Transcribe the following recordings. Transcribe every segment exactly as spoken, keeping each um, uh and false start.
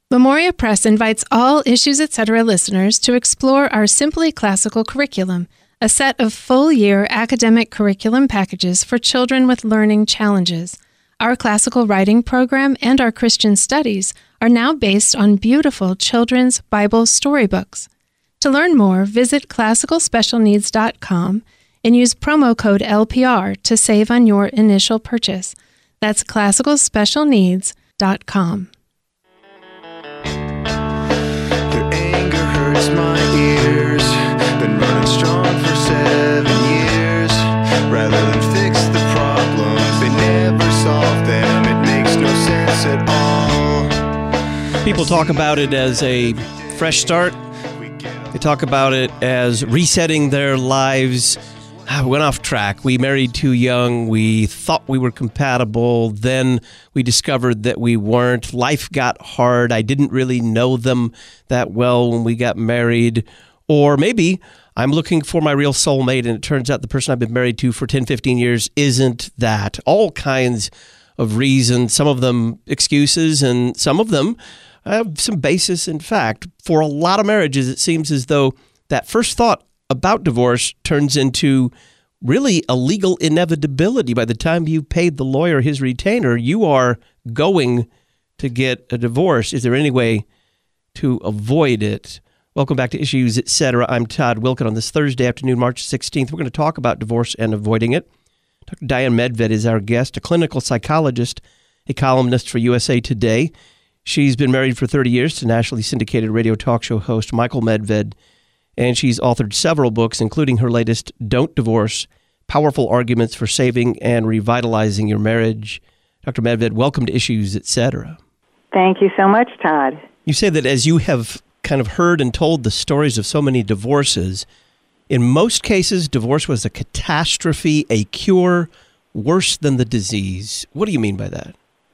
Memoria Press invites all Issues Etc. listeners to explore our Simply Classical curriculum, a set of full-year academic curriculum packages for children with learning challenges. Our classical writing program and our Christian studies are now based on beautiful children's Bible storybooks. To learn more, visit classical special needs dot com and use promo code L P R to save on your initial purchase. That's classical special needs dot com. My ears, been running strong for seven years. Rather than fix the problems, they never solve them. It makes no sense at all. People talk about it as a fresh start. They talk about it as resetting their lives. I went off track. We married too young. We thought we were compatible. Then we discovered that we weren't. Life got hard. I didn't really know them that well when we got married. Or maybe I'm looking for my real soulmate, and it turns out the person I've been married to for ten, fifteen years isn't that. All kinds of reasons, some of them excuses, and some of them have some basis in fact. For a lot of marriages, it seems as though that first thought about divorce turns into really a legal inevitability. By the time you paid the lawyer his retainer, you are going to get a divorce. Is there any way to avoid it? Welcome back to Issues Etc. I'm Todd Wilken. On this Thursday afternoon, March sixteenth, we're going to talk about divorce and avoiding it. Doctor Diane Medved is our guest, a clinical psychologist, a columnist for U S A Today. She's been married for thirty years to nationally syndicated radio talk show host Michael Medved, and she's authored several books, including her latest, Don't Divorce, Powerful Arguments for Saving and Revitalizing Your Marriage. Doctor Medved, welcome to Issues Etc. Thank you so much, Todd. You say that as you have kind of heard and told the stories of so many divorces, in most cases, divorce was a catastrophe, a cure worse than the disease. What do you mean by that?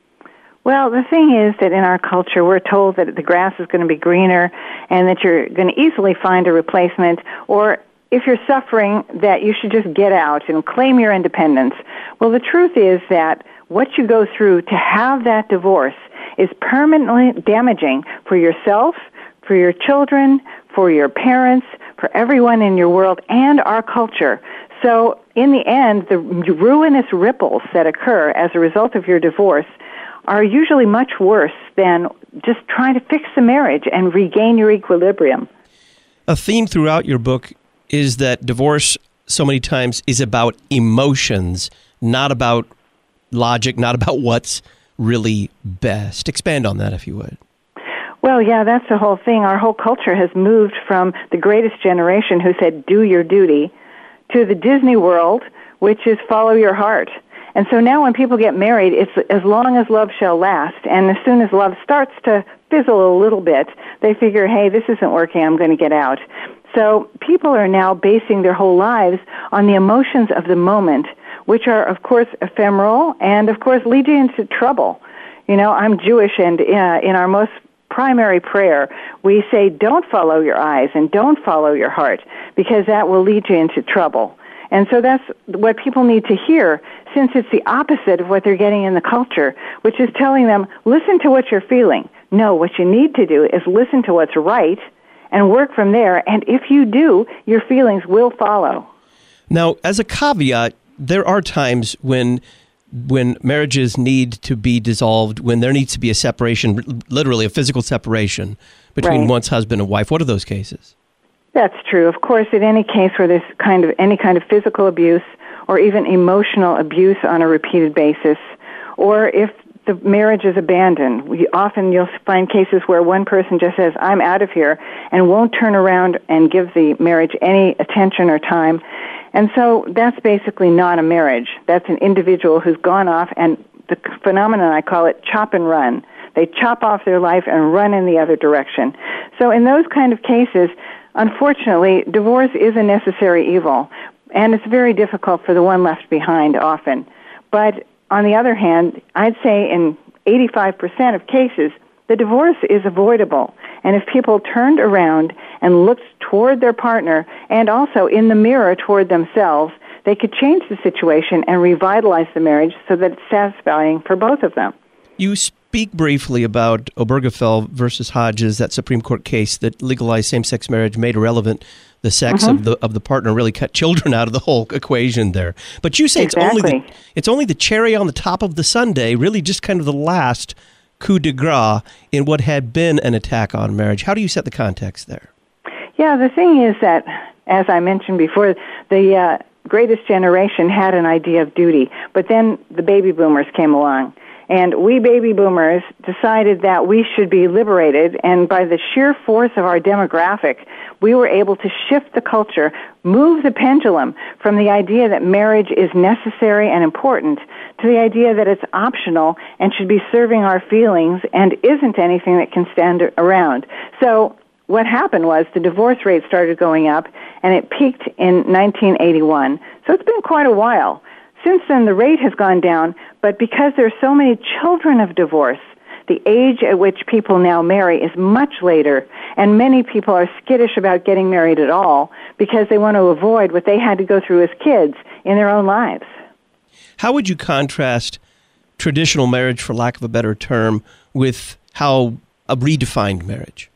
Well, the thing is that in our culture, we're told that the grass is going to be greener and that you're going to easily find a replacement, or if you're suffering, that you should just get out and claim your independence. Well, the truth is that what you go through to have that divorce is permanently damaging for yourself, for your children, for your parents, for everyone in your world, and our culture. So in the end, the ruinous ripples that occur as a result of your divorce are usually much worse than just trying to fix the marriage and regain your equilibrium. A theme throughout your book is that divorce so many times is about emotions, not about logic, not about what's really best. Expand on that, if you would. Well, yeah, that's the whole thing. Our whole culture has moved from the greatest generation who said, do your duty, to the Disney world, which is follow your heart. And so now when people get married, it's as long as love shall last. And as soon as love starts to fizzle a little bit, they figure, hey, this isn't working, I'm going to get out. So people are now basing their whole lives on the emotions of the moment, which are, of course, ephemeral and, of course, lead you into trouble. You know, I'm Jewish, and uh, in our most primary prayer, we say, don't follow your eyes and don't follow your heart, because that will lead you into trouble. And so that's what people need to hear, since it's the opposite of what they're getting in the culture, which is telling them, listen to what you're feeling. No, what you need to do is listen to what's right and work from there. And if you do, your feelings will follow. Now, as a caveat, there are times when when marriages need to be dissolved, when there needs to be a separation, literally a physical separation between Right. one's husband and wife. What are those cases? That's true. Of course, in any case where there's kind of any kind of physical abuse or even emotional abuse on a repeated basis, or if the marriage is abandoned, we often you'll find cases where one person just says, I'm out of here, and won't turn around and give the marriage any attention or time. And so that's basically not a marriage. That's an individual who's gone off, and the phenomenon, I call it chop and run. They chop off their life and run in the other direction. So in those kind of cases, unfortunately, divorce is a necessary evil, and it's very difficult for the one left behind often. But on the other hand, I'd say in eighty-five percent of cases, the divorce is avoidable. And if people turned around and looked toward their partner and also in the mirror toward themselves, they could change the situation and revitalize the marriage so that it's satisfying for both of them. You speak speak briefly about Obergefell versus Hodges, that Supreme Court case that legalized same-sex marriage, made irrelevant the sex Mm-hmm. of the of the partner, really cut children out of the whole equation there. But you say Exactly. it's only the, it's only the cherry on the top of the sundae, really just kind of the last coup de grace in what had been an attack on marriage. How do you set the context there? Yeah, the thing is that, as I mentioned before, the uh, greatest generation had an idea of duty, but then the baby boomers came along. And we baby boomers decided that we should be liberated, and by the sheer force of our demographic, we were able to shift the culture, move the pendulum from the idea that marriage is necessary and important to the idea that it's optional and should be serving our feelings and isn't anything that can stand around. So what happened was the divorce rate started going up, and it peaked in nineteen eighty-one. So it's been quite a while. Since then, the rate has gone down, but because there are so many children of divorce, the age at which people now marry is much later, and many people are skittish about getting married at all because they want to avoid what they had to go through as kids in their own lives. How would you contrast traditional marriage, for lack of a better term, with how a redefined marriage?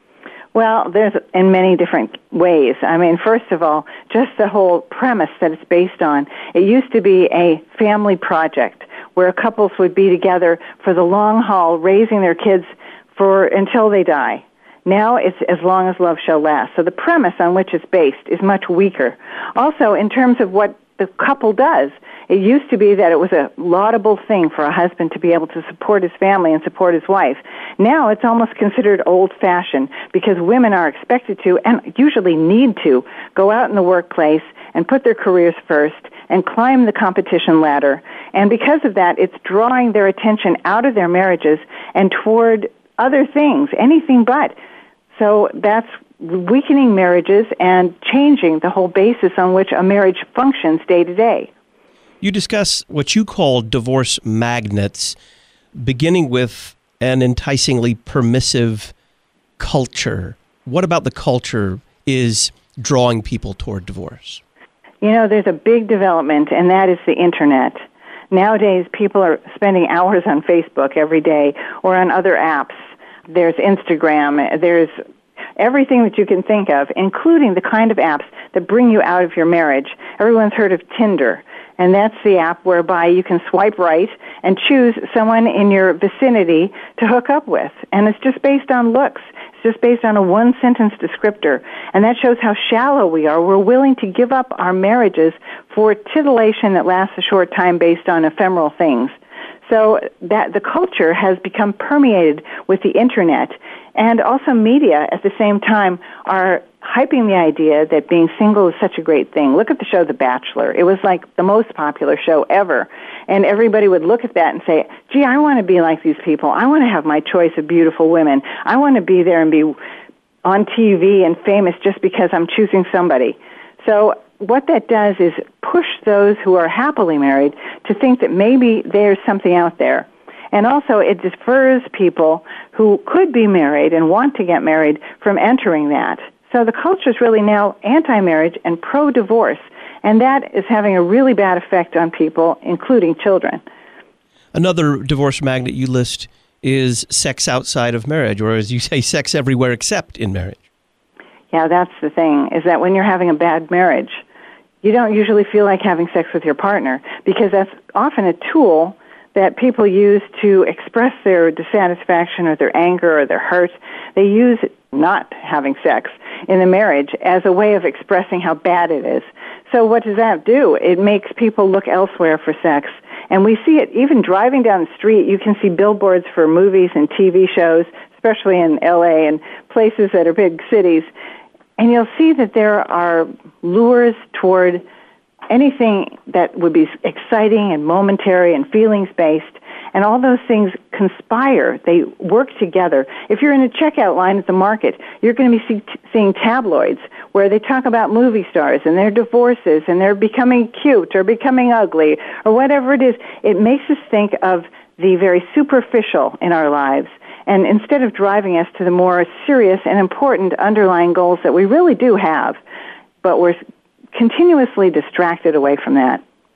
Well, there's in many different ways. I mean, first of all, just the whole premise that it's based on. It used to be a family project where couples would be together for the long haul, raising their kids for until they die. Now it's as long as love shall last. So the premise on which it's based is much weaker. Also, in terms of what the couple does, it used to be that it was a laudable thing for a husband to be able to support his family and support his wife. Now it's almost considered old-fashioned because women are expected to, and usually need to, go out in the workplace and put their careers first and climb the competition ladder. And because of that, it's drawing their attention out of their marriages and toward other things, anything but. So that's weakening marriages and changing the whole basis on which a marriage functions day to day. You discuss what you call divorce magnets, beginning with an enticingly permissive culture. What about the culture is drawing people toward divorce? You know, there's a big development, and that is the Internet. Nowadays, people are spending hours on Facebook every day or on other apps. There's Instagram. There's everything that you can think of, including the kind of apps that bring you out of your marriage. Everyone's heard of Tinder. And that's the app whereby you can swipe right and choose someone in your vicinity to hook up with. And it's just based on looks. It's just based on a one-sentence descriptor. And that shows how shallow we are. We're willing to give up our marriages for titillation that lasts a short time based on ephemeral things. So that the culture has become permeated with the Internet, and also media at the same time are hyping the idea that being single is such a great thing. Look at the show The Bachelor. It was like the most popular show ever. And everybody would look at that and say, gee, I want to be like these people. I want to have my choice of beautiful women. I want to be there and be on T V and famous just because I'm choosing somebody. So what that does is push those who are happily married to think that maybe there's something out there. And also it defers people who could be married and want to get married from entering that. So the culture is really now anti-marriage and pro-divorce, and that is having a really bad effect on people, including children. Another divorce magnet you list is sex outside of marriage, or as you say, sex everywhere except in marriage. Yeah, that's the thing, is that when you're having a bad marriage, you don't usually feel like having sex with your partner because that's often a tool that people use to express their dissatisfaction or their anger or their hurt. They use not having sex in the marriage as a way of expressing how bad it is. So what does that do? It makes people look elsewhere for sex. And we see it even driving down the street. You can see billboards for movies and T V shows, especially in L A and places that are big cities. And you'll see that there are lures toward anything that would be exciting and momentary and feelings-based, and all those things conspire. They work together. If you're in a checkout line at the market, you're going to be see, seeing tabloids where they talk about movie stars and their divorces and they're becoming cute or becoming ugly or whatever it is. It makes us think of the very superficial in our lives, and instead of driving us to the more serious and important underlying goals that we really do have, but we're continuously distracted away from that.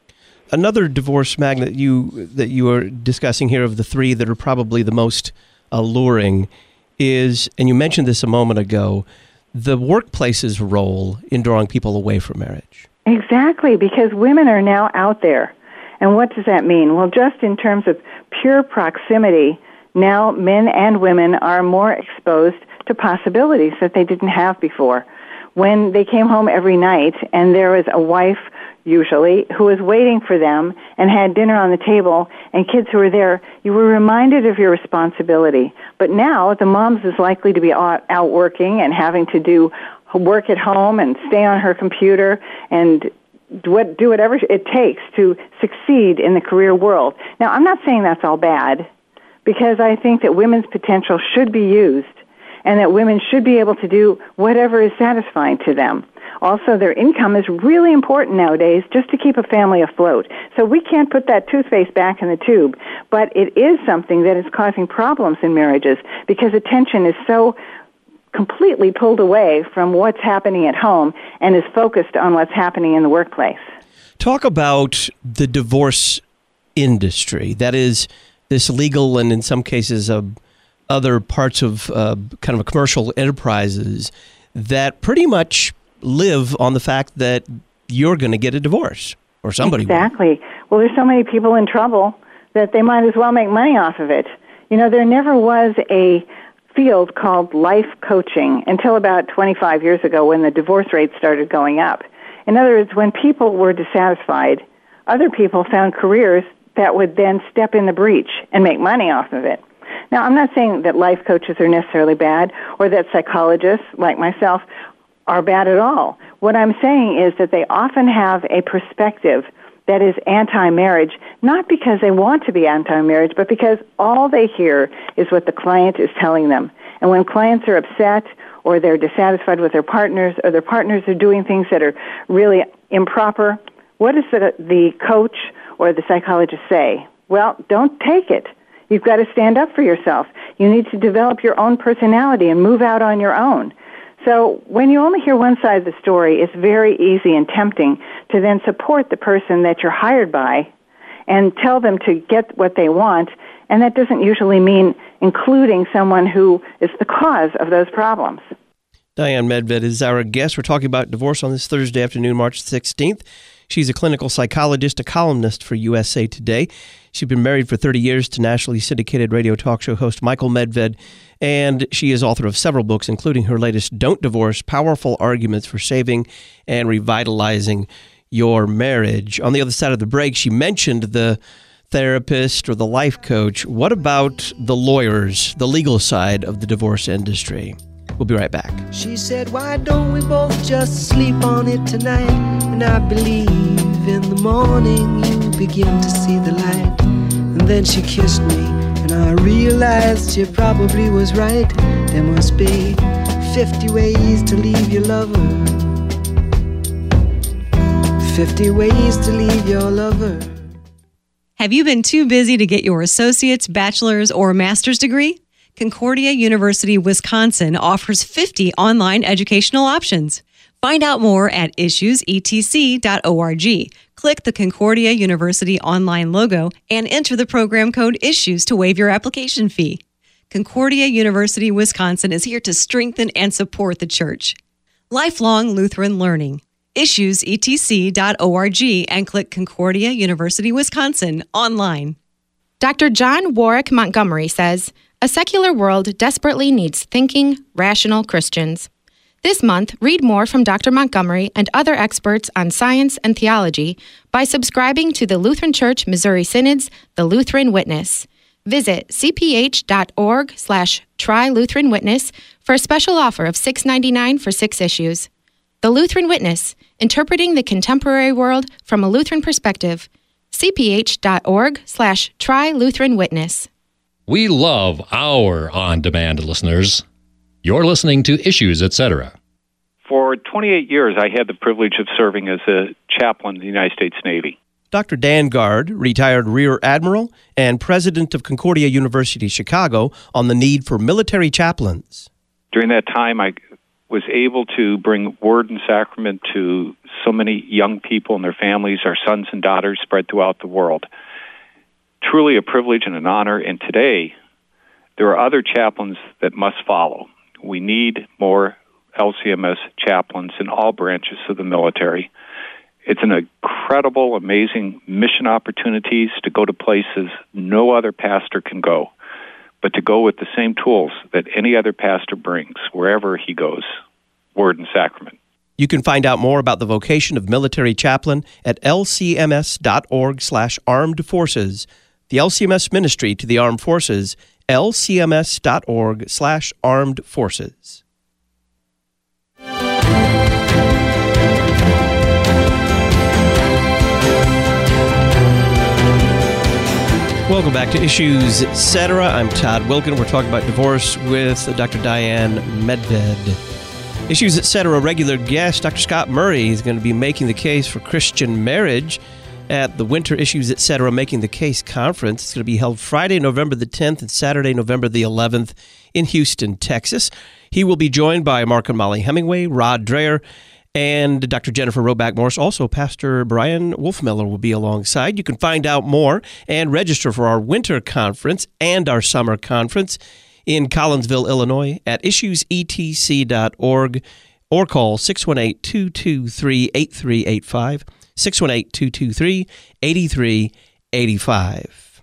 another divorce magnet you that you are discussing here of the three that are probably the most alluring is, and you mentioned this a moment ago, the workplace's role in drawing people away from marriage. Exactly, because women are now out there. And what does that mean? Well, just in terms of pure proximity, now men and women are more exposed to possibilities that they didn't have before. When they came home every night and there was a wife, usually, who was waiting for them and had dinner on the table and kids who were there, you were reminded of your responsibility. But now the mom's is likely to be out, out working and having to do work at home and stay on her computer and do whatever it takes to succeed in the career world. Now, I'm not saying that's all bad, because I think that women's potential should be used and that women should be able to do whatever is satisfying to them. Also, their income is really important nowadays just to keep a family afloat. So we can't put that toothpaste back in the tube, but it is something that is causing problems in marriages because attention is so completely pulled away from what's happening at home and is focused on what's happening in the workplace. Talk about the divorce industry. That is this legal and in some cases uh, other parts of uh, kind of a commercial enterprises that pretty much live on the fact that you're going to get a divorce or somebody Exactly. will. Well, there's so many people in trouble that they might as well make money off of it. You know, there never was a field called life coaching until about twenty-five years ago when the divorce rate started going up. In other words, when people were dissatisfied, other people found careers that would then step in the breach and make money off of it. Now, I'm not saying that life coaches are necessarily bad or that psychologists like myself are bad at all. What I'm saying is that they often have a perspective that is anti-marriage, not because they want to be anti-marriage, but because all they hear is what the client is telling them. And when clients are upset or they're dissatisfied with their partners or their partners are doing things that are really improper, what does the, the coach or the psychologist say? Well, don't take it. You've got to stand up for yourself. You need to develop your own personality and move out on your own. So when you only hear one side of the story, it's very easy and tempting to then support the person that you're hired by and tell them to get what they want, and that doesn't usually mean including someone who is the cause of those problems. Diane Medved is our guest. We're talking about divorce on this Thursday afternoon, March sixteenth. She's a clinical psychologist, a columnist for U S A Today. She's been married for thirty years to nationally syndicated radio talk show host Michael Medved, and she is author of several books, including her latest, Don't Divorce, Powerful Arguments for Saving and Revitalizing Your Marriage. On the other side of the break, she mentioned the therapist or the life coach. What about the lawyers, the legal side of the divorce industry? We'll be right back. She said, why don't we both just sleep on it tonight? And I believe in the morning you begin to see the light. And then she kissed me, and I realized she probably was right. There must be fifty ways to leave your lover. fifty ways to leave your lover. Have you been too busy to get your associate's, bachelor's, or master's degree? Concordia University, Wisconsin offers fifty online educational options. Find out more at issues e t c dot org. Click the Concordia University online logo and enter the program code ISSUES to waive your application fee. Concordia University, Wisconsin is here to strengthen and support the church. Lifelong Lutheran Learning. issues e t c dot org and click Concordia University, Wisconsin online. Doctor John Warwick Montgomery says, a secular world desperately needs thinking, rational Christians. This month, read more from Doctor Montgomery and other experts on science and theology by subscribing to the Lutheran Church Missouri Synod's The Lutheran Witness. Visit cph.org slash try Lutheran Witness for a special offer of six dollars and ninety-nine cents for six issues. The Lutheran Witness, interpreting the contemporary world from a Lutheran perspective. cph.org slash try Lutheran Witness. We love our on-demand listeners. You're listening to Issues, et cetera. For twenty-eight years, I had the privilege of serving as a chaplain in the United States Navy. Doctor Dan Gard, retired Rear Admiral and president of Concordia University, Chicago, on the need for military chaplains. During that time, I was able to bring word and sacrament to so many young people and their families, our sons and daughters spread throughout the world. Truly a privilege and an honor, and today there are other chaplains that must follow. We need more L C M S chaplains in all branches of the military. It's an incredible, amazing mission opportunities to go to places no other pastor can go, but to go with the same tools that any other pastor brings wherever he goes, word and sacrament. You can find out more about the vocation of military chaplain at lcms.org slash armed forces. The L C M S ministry to the armed forces, lcms.org slash armed forces. Welcome back to Issues Etc. I'm Todd Wilkin. We're talking about divorce with Doctor Diane Medved. Issues Etc. regular guest Doctor Scott Murray is going to be making the case for Christian marriage at the Winter Issues Etc. Making the Case Conference. It's going to be held Friday, November the tenth and Saturday, November the eleventh in Houston, Texas. He will be joined by Mark and Molly Hemingway, Rod Dreher, and Doctor Jennifer Roback Morris. Also, Pastor Brian Wolfmiller will be alongside. You can find out more and register for our winter conference and our summer conference in Collinsville, Illinois at issues e t c dot org or call six one eight, two two three, eight three eight five, six one eight, two two three, eight three eight five.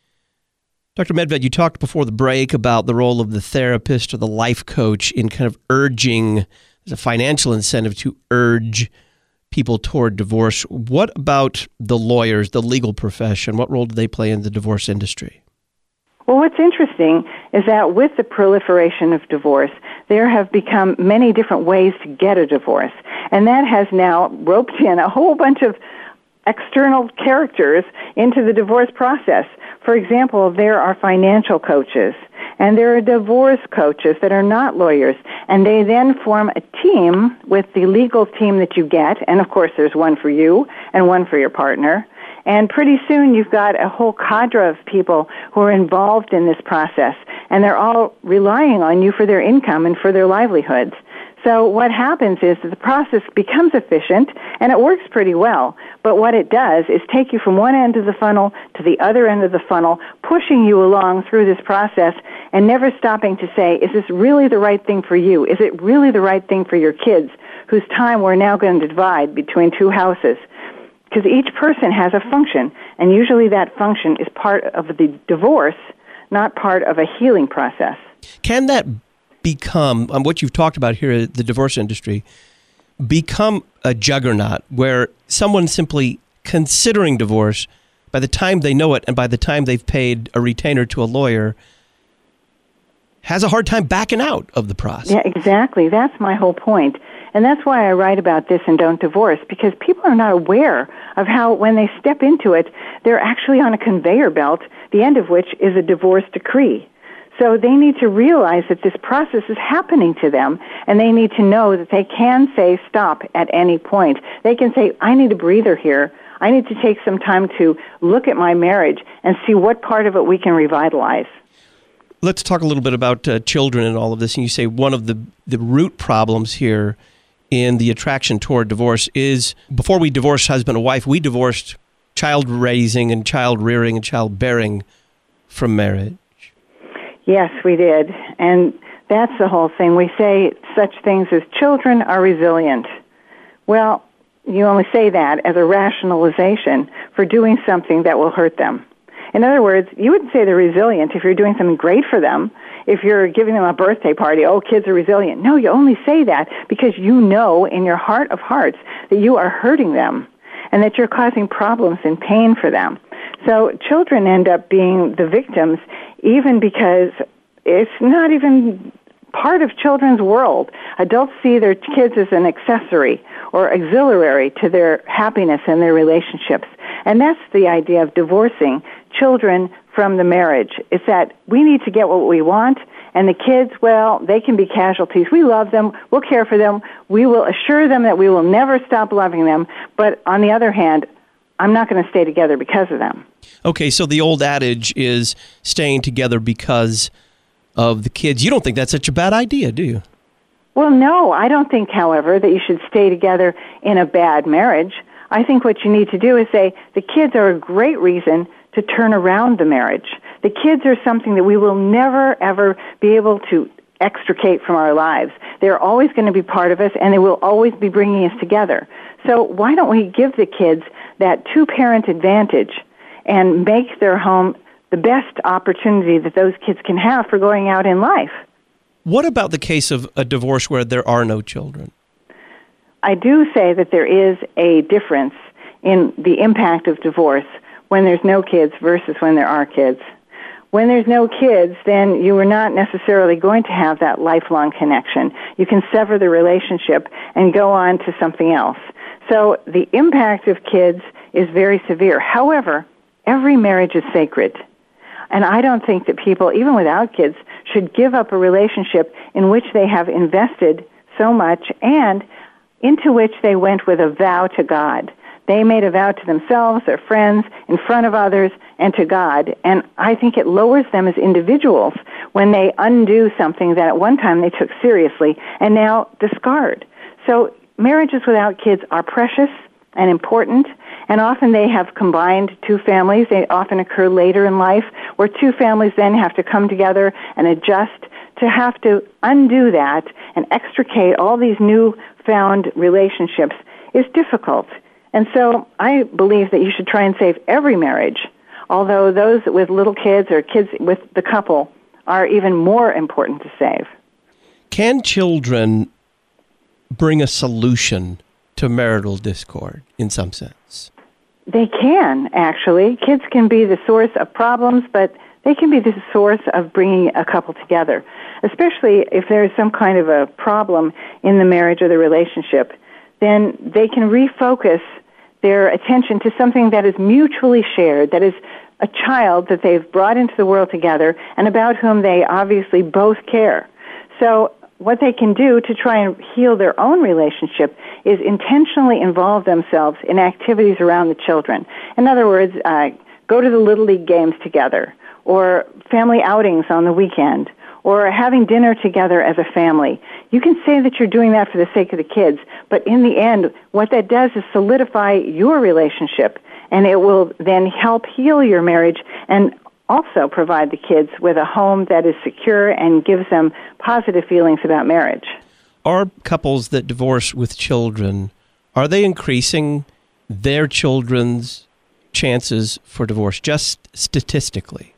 Doctor Medved, you talked before the break about the role of the therapist or the life coach in kind of urging a financial incentive to urge people toward divorce. What about the lawyers, the legal profession? What role do they play in the divorce industry? Well, what's interesting is that with the proliferation of divorce, there have become many different ways to get a divorce. And that has now roped in a whole bunch of external characters into the divorce process. For example, there are financial coaches, and there are divorce coaches that are not lawyers, and they then form a team with the legal team that you get, and of course there's one for you and one for your partner, and pretty soon you've got a whole cadre of people who are involved in this process, and they're all relying on you for their income and for their livelihoods. So what happens is that the process becomes efficient, and it works pretty well. But what it does is take you from one end of the funnel to the other end of the funnel, pushing you along through this process and never stopping to say, is this really the right thing for you? Is it really the right thing for your kids, whose time we're now going to divide between two houses? Because each person has a function, and usually that function is part of the divorce, not part of a healing process. Can that become, um, what you've talked about here, the divorce industry, become a juggernaut where someone simply considering divorce, by the time they know it and by the time they've paid a retainer to a lawyer, has a hard time backing out of the process? Yeah, exactly. That's my whole point. And that's why I write about this in Don't Divorce, because people are not aware of how, when they step into it, they're actually on a conveyor belt, the end of which is a divorce decree. So they need to realize that this process is happening to them, and they need to know that they can say stop at any point. They can say, I need a breather here. I need to take some time to look at my marriage and see what part of it we can revitalize. Let's talk a little bit about uh, children and all of this. And you say one of the, the root problems here in the attraction toward divorce is, before we divorced husband and wife, we divorced child raising and child rearing and child bearing from marriage. Yes, we did. And that's the whole thing. We say such things as children are resilient. Well, you only say that as a rationalization for doing something that will hurt them. In other words, you wouldn't say they're resilient if you're doing something great for them. If you're giving them a birthday party, oh, kids are resilient. No, you only say that because you know in your heart of hearts that you are hurting them and that you're causing problems and pain for them. So children end up being the victims, even because it's not even part of children's world. Adults see their kids as an accessory or auxiliary to their happiness and their relationships. And that's the idea of divorcing children from the marriage. It's that we need to get what we want, and the kids, well, they can be casualties. We love them. We'll care for them. We will assure them that we will never stop loving them. But on the other hand, I'm not going to stay together because of them. Okay, so the old adage is staying together because of the kids. You don't think that's such a bad idea, do you? Well, no, I don't think, however, that you should stay together in a bad marriage. I think what you need to do is say the kids are a great reason to turn around the marriage. The kids are something that we will never, ever be able to extricate from our lives. They're always going to be part of us, and they will always be bringing us together. So why don't we give the kids that two-parent advantage and make their home the best opportunity that those kids can have for going out in life? What about the case of a divorce where there are no children? I do say that there is a difference in the impact of divorce when there's no kids versus when there are kids. When there's no kids, then you are not necessarily going to have that lifelong connection. You can sever the relationship and go on to something else. So the impact of kids is very severe. However, every marriage is sacred. And I don't think that people, even without kids, should give up a relationship in which they have invested so much and into which they went with a vow to God. They made a vow to themselves, their friends, in front of others, and to God. And I think it lowers them as individuals when they undo something that at one time they took seriously and now discard. So marriages without kids are precious and important, and often they have combined two families. They often occur later in life, where two families then have to come together and adjust. To have to undo that and extricate all these new-found relationships is difficult. And so I believe that you should try and save every marriage, although those with little kids or kids with the couple are even more important to save. Can children bring a solution to marital discord in some sense? They can, actually. Kids can be the source of problems, but they can be the source of bringing a couple together, especially if there's some kind of a problem in the marriage or the relationship. Then they can refocus their attention to something that is mutually shared, that is a child that they've brought into the world together and about whom they obviously both care. So what they can do to try and heal their own relationship is intentionally involve themselves in activities around the children. In other words, uh, go to the Little League games together, or family outings on the weekend, or having dinner together as a family. You can say that you're doing that for the sake of the kids, but in the end, what that does is solidify your relationship, and it will then help heal your marriage and also provide the kids with a home that is secure and gives them positive feelings about marriage. Are couples that divorce with children, are they increasing their children's chances for divorce, just statistically?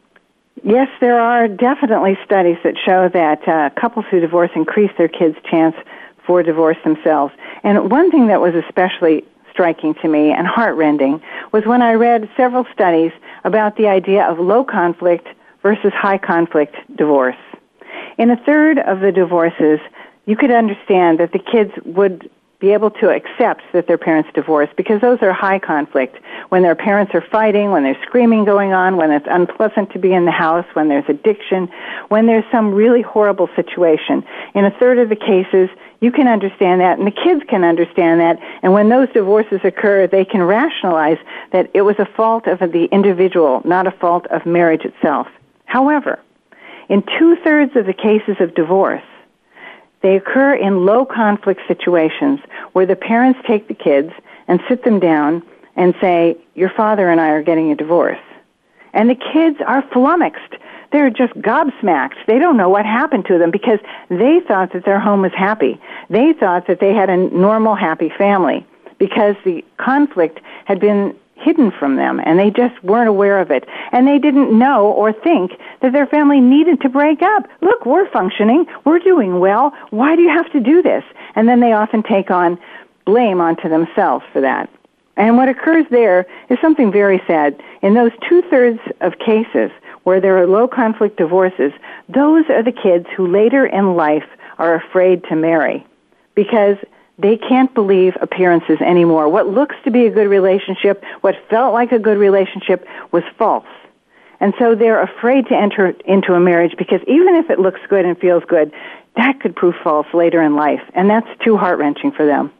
Yes, there are definitely studies that show that uh, couples who divorce increase their kids' chance for divorce themselves. And one thing that was especially striking to me and heartrending was when I read several studies about the idea of low conflict versus high conflict divorce. In a third of the divorces, you could understand that the kids would be able to accept that their parents divorced because those are high conflict. When their parents are fighting, when there's screaming going on, when it's unpleasant to be in the house, when there's addiction, when there's some really horrible situation. In a third of the cases, you can understand that, and the kids can understand that, and when those divorces occur, they can rationalize that it was a fault of the individual, not a fault of marriage itself. However, in two-thirds of the cases of divorce, they occur in low-conflict situations where the parents take the kids and sit them down and say, your father and I are getting a divorce. And the kids are flummoxed. They're just gobsmacked. They don't know what happened to them because they thought that their home was happy. They thought that they had a normal, happy family because the conflict had been hidden from them, and they just weren't aware of it. And they didn't know or think that their family needed to break up. Look, we're functioning. We're doing well. Why do you have to do this? And then they often take on blame onto themselves for that. And what occurs there is something very sad. In those two-thirds of cases where there are low-conflict divorces, those are the kids who later in life are afraid to marry because they can't believe appearances anymore. What looks to be a good relationship, what felt like a good relationship, was false. And so they're afraid to enter into a marriage because even if it looks good and feels good, that could prove false later in life. And that's too heart-wrenching for them.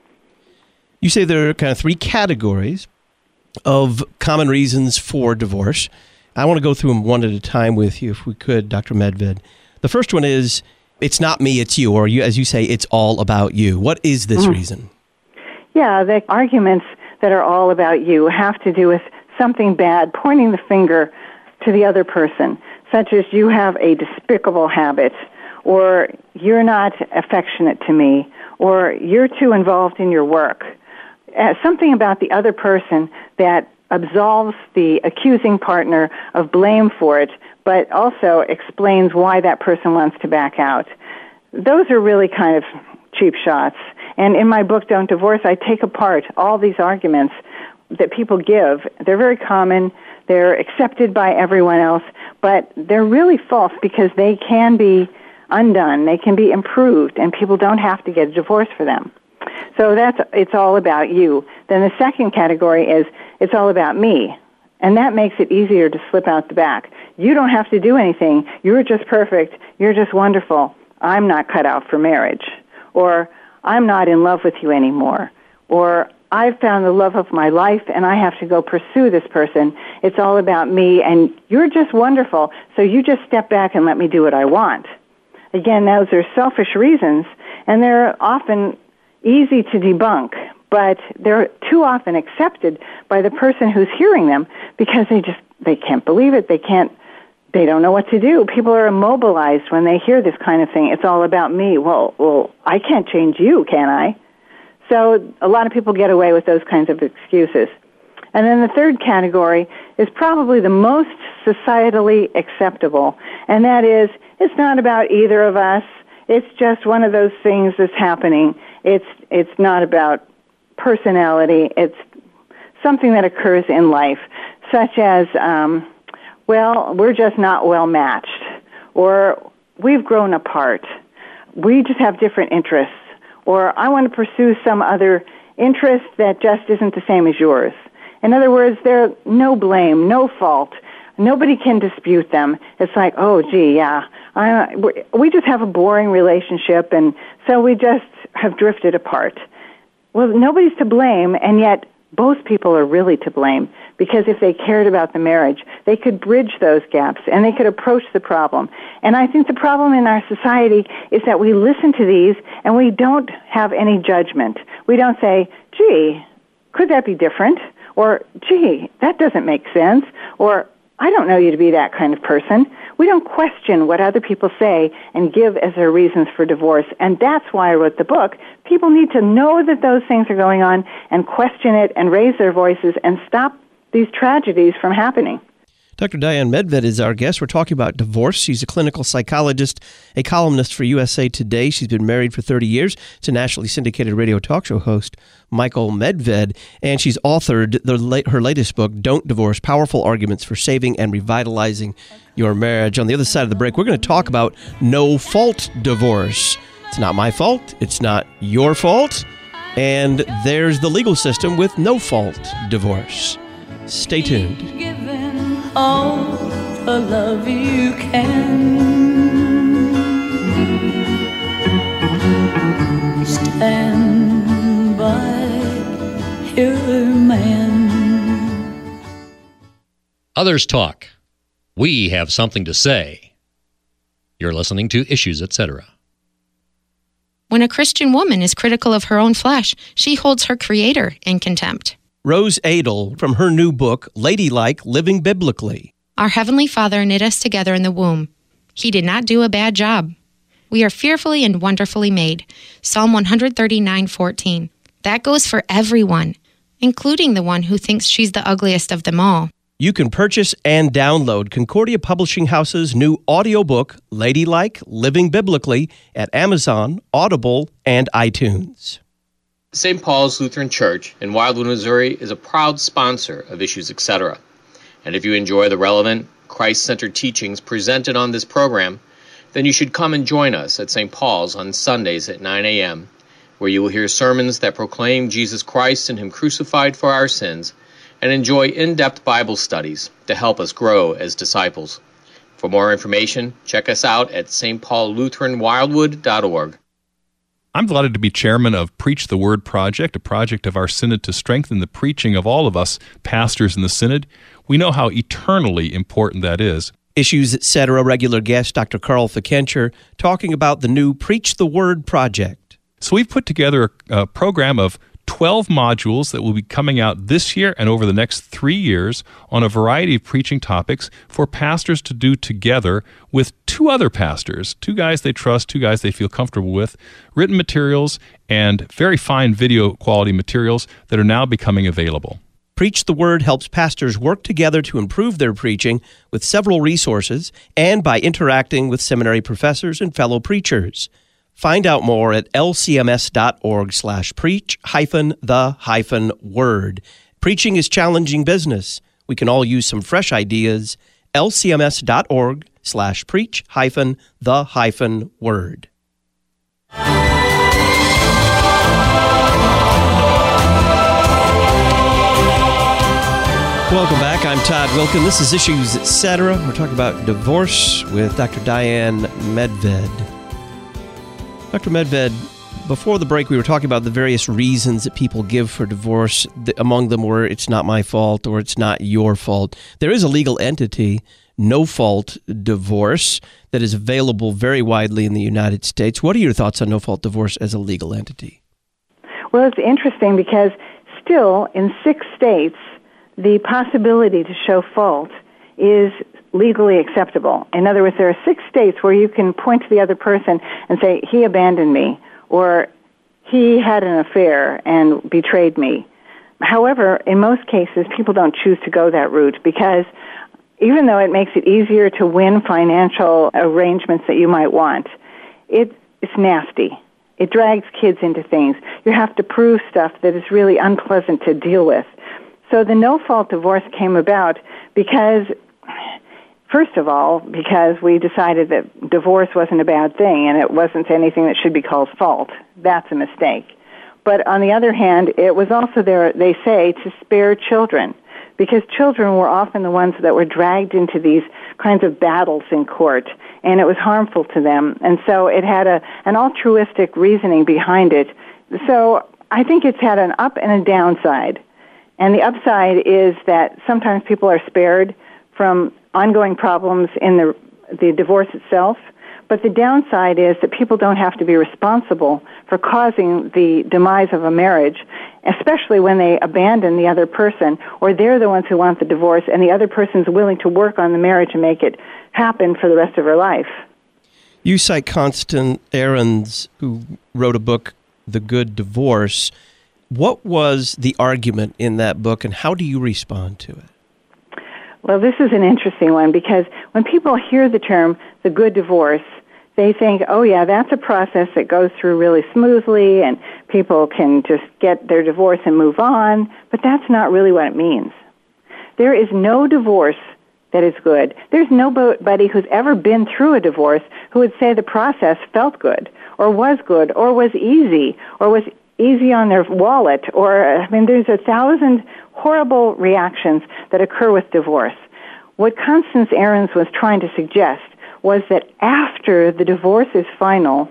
You say there are kind of three categories of common reasons for divorce. I want to go through them one at a time with you, if we could, Doctor Medved. The first one is it's not me, it's you, or you, as you say, it's all about you. What is this mm. reason? Yeah, the arguments that are all about you have to do with something bad, pointing the finger to the other person, such as you have a despicable habit, or you're not affectionate to me, or you're too involved in your work. Uh, something about the other person that absolves the accusing partner of blame for it, but also explains why that person wants to back out. Those are really kind of cheap shots. And in my book, Don't Divorce, I take apart all these arguments that people give. They're very common. They're accepted by everyone else, but they're really false because they can be undone. They can be improved, and people don't have to get a divorce for them. So that's, it's all about you. Then the second category is, it's all about me. And that makes it easier to slip out the back. You don't have to do anything. You're just perfect. You're just wonderful. I'm not cut out for marriage. Or, I'm not in love with you anymore. Or, I've found the love of my life and I have to go pursue this person. It's all about me and you're just wonderful. So you just step back and let me do what I want. Again, those are selfish reasons, and they're often easy to debunk, but they're too often accepted by the person who's hearing them because they just, they can't believe it. They can't, they don't know what to do. People are immobilized when they hear this kind of thing. It's all about me. Well, well, I can't change you, can I? So a lot of people get away with those kinds of excuses. And then the third category is probably the most societally acceptable, and that is, it's not about either of us. It's just one of those things that's happening. It's it's not about personality. It's something that occurs in life, such as, um, well, we're just not well matched, or we've grown apart. We just have different interests, or I want to pursue some other interest that just isn't the same as yours. In other words, there's no blame, no fault. Nobody can dispute them. It's like, oh, gee, yeah, I, we just have a boring relationship, and so we just have drifted apart. Well, nobody's to blame, and yet both people are really to blame, because if they cared about the marriage, they could bridge those gaps, and they could approach the problem. And I think the problem in our society is that we listen to these, and we don't have any judgment. We don't say, gee, could that be different? Or, gee, that doesn't make sense. Or, I don't know you to be that kind of person. We don't question what other people say and give as their reasons for divorce. And that's why I wrote the book. People need to know that those things are going on and question it and raise their voices and stop these tragedies from happening. Doctor Diane Medved is our guest. We're talking about divorce. She's a clinical psychologist, a columnist for U S A Today. She's been married for thirty years to nationally syndicated radio talk show host Michael Medved, and she's authored the, her latest book, Don't Divorce, Powerful Arguments for Saving and Revitalizing Your Marriage. On the other side of the break, we're going to talk about no-fault divorce. It's not my fault. It's not your fault. And there's the legal system with no-fault divorce. Stay tuned. All the love you can. Stand by your man. Others talk. We have something to say. You're listening to Issues, et cetera. When a Christian woman is critical of her own flesh, she holds her Creator in contempt. Rose Adel from her new book, Ladylike, Living Biblically. Our Heavenly Father knit us together in the womb. He did not do a bad job. We are fearfully and wonderfully made. Psalm one thirty-nine fourteen. That goes for everyone, including the one who thinks she's the ugliest of them all. You can purchase and download Concordia Publishing House's new audiobook, Ladylike, Living Biblically, at Amazon, Audible, and iTunes. Saint Paul's Lutheran Church in Wildwood, Missouri is a proud sponsor of Issues, et cetera. And if you enjoy the relevant, Christ-centered teachings presented on this program, then you should come and join us at Saint Paul's on Sundays at nine a.m., where you will hear sermons that proclaim Jesus Christ and Him crucified for our sins, and enjoy in-depth Bible studies to help us grow as disciples. For more information, check us out at s t paul lutheran wildwood dot org. I'm delighted to be chairman of Preach the Word Project, a project of our synod to strengthen the preaching of all of us pastors in the synod. We know how eternally important that is. Issues, et cetera, regular guest Doctor Carl Fikencher talking about the new Preach the Word project. So we've put together a, a program of twelve modules that will be coming out this year and over the next three years on a variety of preaching topics for pastors to do together with two other pastors, two guys they trust, two guys they feel comfortable with, written materials and very fine video quality materials that are now becoming available. Preach the Word helps pastors work together to improve their preaching with several resources and by interacting with seminary professors and fellow preachers. Find out more at lcms.org slash preach hyphen the hyphen word. Preaching is challenging business. We can all use some fresh ideas. lcms.org slash preach hyphen the hyphen word. Welcome back. I'm Todd Wilkin. This is Issues, et cetera. We're talking about divorce with Doctor Diane Medved. Doctor Medved, before the break, we were talking about the various reasons that people give for divorce. Among them were, it's not my fault or it's not your fault. There is a legal entity, no-fault divorce, that is available very widely in the United States. What are your thoughts on no-fault divorce as a legal entity? Well, it's interesting because still in six states, the possibility to show fault is legally acceptable. In other words, there are six states where you can point to the other person and say, he abandoned me, or he had an affair and betrayed me. However, in most cases, people don't choose to go that route because even though it makes it easier to win financial arrangements that you might want, it, it's nasty. It drags kids into things. You have to prove stuff that is really unpleasant to deal with. So the no-fault divorce came about because, first of all, because we decided that divorce wasn't a bad thing and it wasn't anything that should be called fault. That's a mistake. But on the other hand, it was also there, they say, to spare children, because children were often the ones that were dragged into these kinds of battles in court, and it was harmful to them. And so it had a an altruistic reasoning behind it. So I think it's had an up and a downside. And the upside is that sometimes people are spared from ongoing problems in the the divorce itself. But the downside is that people don't have to be responsible for causing the demise of a marriage, especially when they abandon the other person, or they're the ones who want the divorce, and the other person's willing to work on the marriage and make it happen for the rest of her life. You cite Constance Ahrens, who wrote a book, The Good Divorce. What was the argument in that book, and how do you respond to it? Well, this is an interesting one because when people hear the term the good divorce, they think, oh, yeah, that's a process that goes through really smoothly and people can just get their divorce and move on, but that's not really what it means. There is no divorce that is good. There's nobody who's ever been through a divorce who would say the process felt good or was good or was easy or was easy on their wallet, or, I mean, there's a thousand horrible reactions that occur with divorce. What Constance Ahrens was trying to suggest was that after the divorce is final,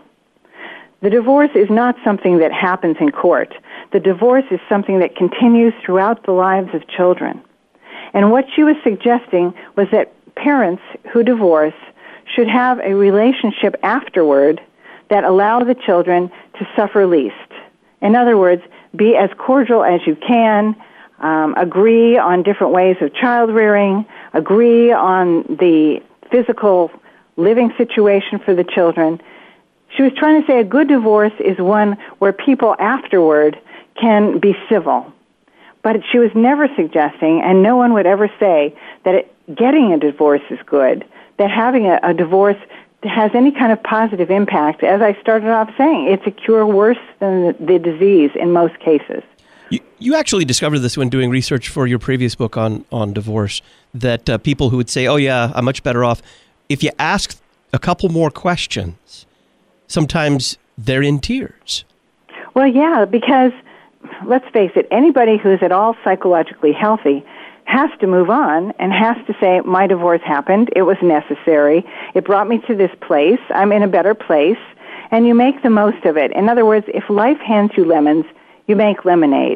the divorce is not something that happens in court. The divorce is something that continues throughout the lives of children. And what she was suggesting was that parents who divorce should have a relationship afterward that allow the children to suffer least. In other words, be as cordial as you can, um, agree on different ways of child rearing, agree on the physical living situation for the children. She was trying to say a good divorce is one where people afterward can be civil. But she was never suggesting, and no one would ever say, that it, getting a divorce is good, that having a, a divorce has any kind of positive impact. As I started off saying, it's a cure worse than the, the disease in most cases. You, you actually discovered this when doing research for your previous book on, on divorce, that uh, people who would say, oh yeah, I'm much better off, if you ask a couple more questions, sometimes they're in tears. Well, yeah, because let's face it, anybody who's at all psychologically healthy has to move on and has to say, my divorce happened, it was necessary, it brought me to this place, I'm in a better place, and you make the most of it. In other words, if life hands you lemons, you make lemonade.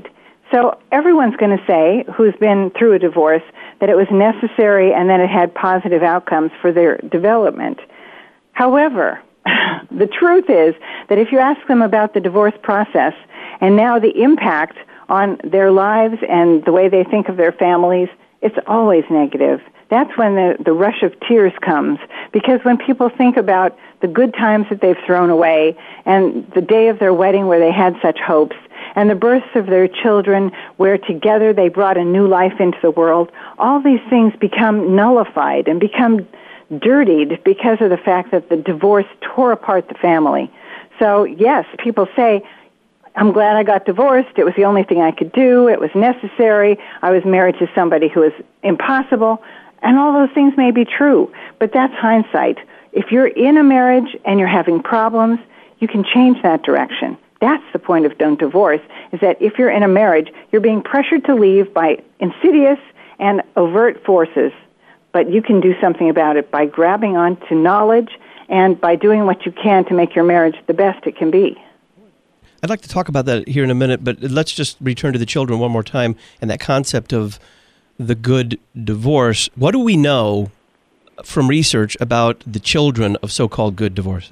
So everyone's going to say, who's been through a divorce, that it was necessary and that it had positive outcomes for their development. However, the truth is that if you ask them about the divorce process and now the impact on their lives and the way they think of their families, it's always negative. That's when the, the rush of tears comes, because when people think about the good times that they've thrown away and the day of their wedding where they had such hopes and the births of their children where together they brought a new life into the world, all these things become nullified and become dirtied because of the fact that the divorce tore apart the family. So, yes, people say, I'm glad I got divorced. It was the only thing I could do. It was necessary. I was married to somebody who was impossible. And all those things may be true, but that's hindsight. If you're in a marriage and you're having problems, you can change that direction. That's the point of Don't Divorce, is that if you're in a marriage, you're being pressured to leave by insidious and overt forces, but you can do something about it by grabbing on to knowledge and by doing what you can to make your marriage the best it can be. I'd like to talk about that here in a minute, but let's just return to the children one more time and that concept of the good divorce. What do we know from research about the children of so-called good divorces?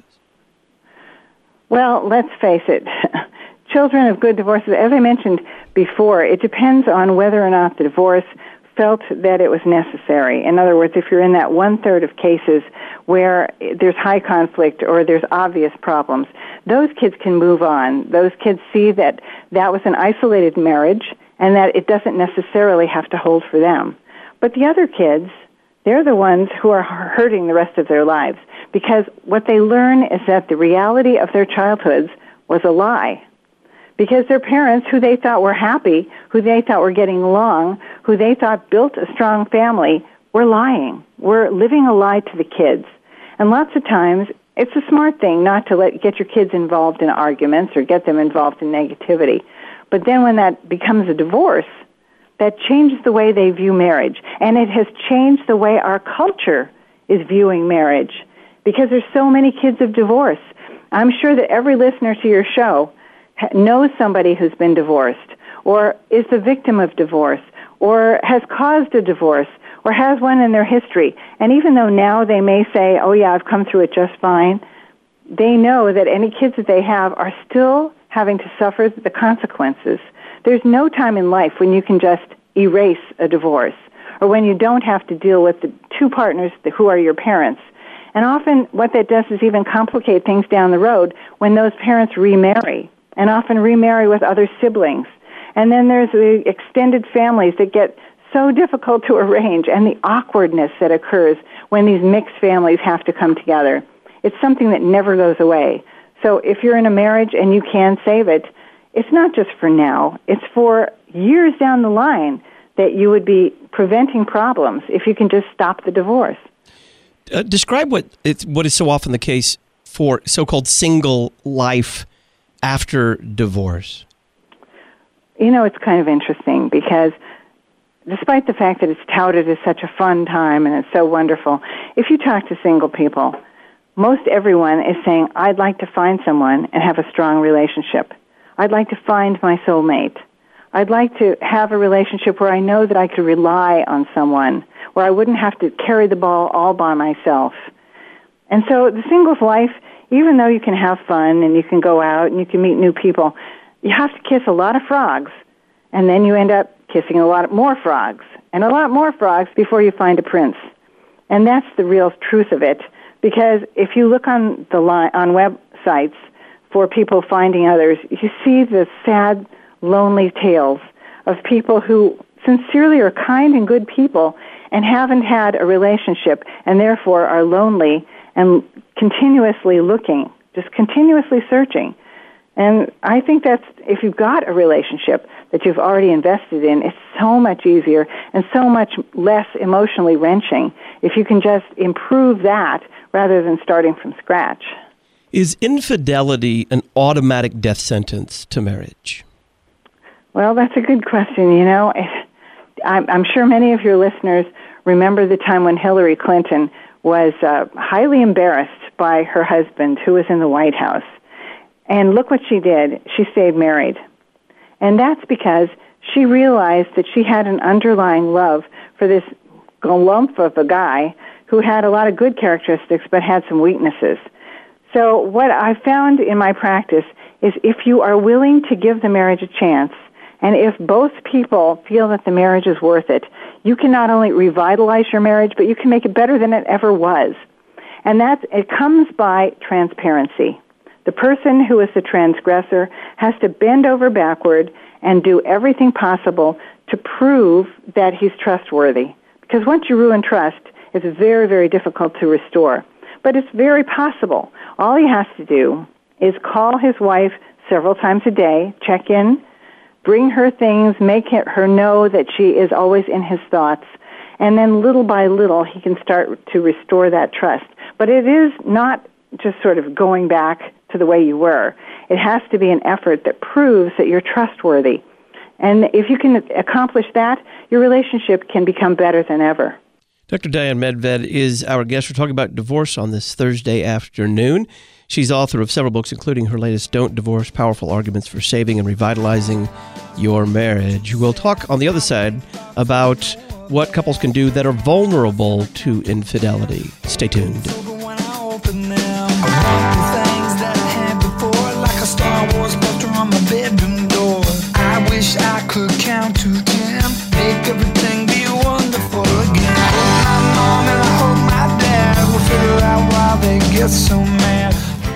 Well, let's face it. Children of good divorces, as I mentioned before, it depends on whether or not the divorce felt that it was necessary. In other words, if you're in that one-third of cases where there's high conflict or there's obvious problems, those kids can move on. Those kids see that that was an isolated marriage and that it doesn't necessarily have to hold for them. But the other kids, they're the ones who are hurting the rest of their lives, because what they learn is that the reality of their childhoods was a lie. Because their parents, who they thought were happy, who they thought were getting along, who they thought built a strong family, were lying. Were living a lie to the kids. And lots of times, it's a smart thing not to let get your kids involved in arguments or get them involved in negativity. But then when that becomes a divorce, that changes the way they view marriage. And it has changed the way our culture is viewing marriage, because there's so many kids of divorce. I'm sure that every listener to your show knows somebody who's been divorced, or is the victim of divorce, or has caused a divorce, or has one in their history. And even though now they may say, oh yeah, I've come through it just fine, they know that any kids that they have are still having to suffer the consequences. There's no time in life when you can just erase a divorce, or when you don't have to deal with the two partners who are your parents. And often what that does is even complicate things down the road when those parents remarry, and often remarry with other siblings. And then there's the extended families that get so difficult to arrange, and the awkwardness that occurs when these mixed families have to come together. It's something that never goes away. So if you're in a marriage and you can save it, it's not just for now. It's for years down the line that you would be preventing problems if you can just stop the divorce. Uh, describe what it's, what is so often the case for so-called single life after divorce. You know, it's kind of interesting because despite the fact that it's touted as such a fun time and it's so wonderful, if you talk to single people, most everyone is saying, I'd like to find someone and have a strong relationship. I'd like to find my soulmate. I'd like to have a relationship where I know that I could rely on someone, where I wouldn't have to carry the ball all by myself. And so the singles life, even though you can have fun and you can go out and you can meet new people, you have to kiss a lot of frogs, and then you end up kissing a lot more frogs, and a lot more frogs before you find a prince. And that's the real truth of it, because if you look on the line, on websites for people finding others, you see the sad, lonely tales of people who sincerely are kind and good people and haven't had a relationship and therefore are lonely and continuously looking, just continuously searching. And I think that's, if you've got a relationship that you've already invested in, it's so much easier and so much less emotionally wrenching if you can just improve that rather than starting from scratch. Is infidelity an automatic death sentence to marriage? Well, that's a good question. You know, I'm, I'm sure many of your listeners remember the time when Hillary Clinton was uh, highly embarrassed by her husband, who was in the White House. And look what she did. She stayed married. And that's because she realized that she had an underlying love for this lump of a guy who had a lot of good characteristics but had some weaknesses. So what I found in my practice is if you are willing to give the marriage a chance, and if both people feel that the marriage is worth it, you can not only revitalize your marriage, but you can make it better than it ever was. And that's, it comes by transparency. The person who is the transgressor has to bend over backward and do everything possible to prove that he's trustworthy. Because once you ruin trust, it's very, very difficult to restore. But it's very possible. All he has to do is call his wife several times a day, check in, bring her things, make her know that she is always in his thoughts, and then little by little he can start to restore that trust. But it is not just sort of going back to the way you were. It has to be an effort that proves that you're trustworthy. And if you can accomplish that, your relationship can become better than ever. Doctor Diane Medved is our guest. We're talking about divorce on this Thursday afternoon. She's author of several books, including her latest, Don't Divorce, Powerful Arguments for Saving and Revitalizing Your Marriage. We'll talk on the other side about what couples can do that are vulnerable to infidelity. Stay tuned. I wish I could count to ten, make everything be wonderful again. I hope my mom and I hope my dad will figure out why they get so mad.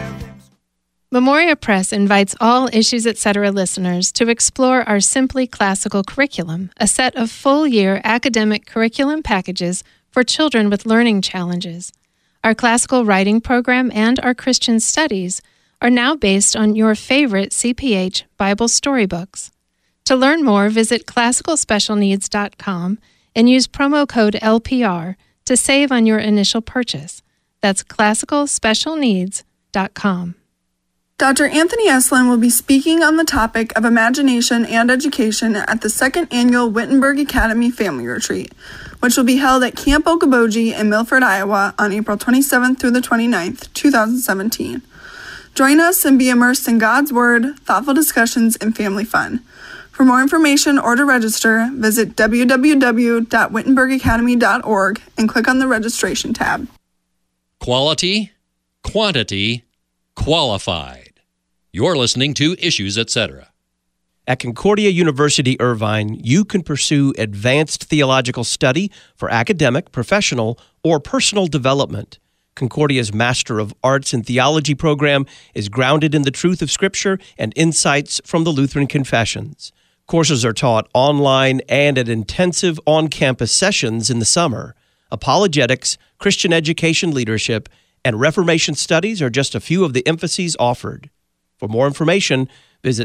Memoria Press invites all Issues Etc. listeners to explore our Simply Classical curriculum, a set of full-year academic curriculum packages for children with learning challenges. Our classical writing program and our Christian studies are now based on your favorite C P H Bible storybooks. To learn more, visit classical special needs dot com and use promo code L P R to save on your initial purchase. That's classical special needs dot com. Doctor Anthony Eslin will be speaking on the topic of imagination and education at the second annual Wittenberg Academy Family Retreat, which will be held at Camp Okoboji in Milford, Iowa on April twenty-seventh through the twenty-ninth, twenty seventeen. Join us and be immersed in God's Word, thoughtful discussions, and family fun. For more information or to register, visit w w w dot wittenberg academy dot org and click on the registration tab. Quality, quantity, qualified. You're listening to Issues Etc. At Concordia University Irvine, you can pursue advanced theological study for academic, professional, or personal development. Concordia's Master of Arts in Theology program is grounded in the truth of Scripture and insights from the Lutheran Confessions. Courses are taught online and at intensive on-campus sessions in the summer. Apologetics, Christian education leadership, and Reformation studies are just a few of the emphases offered. For more information, visit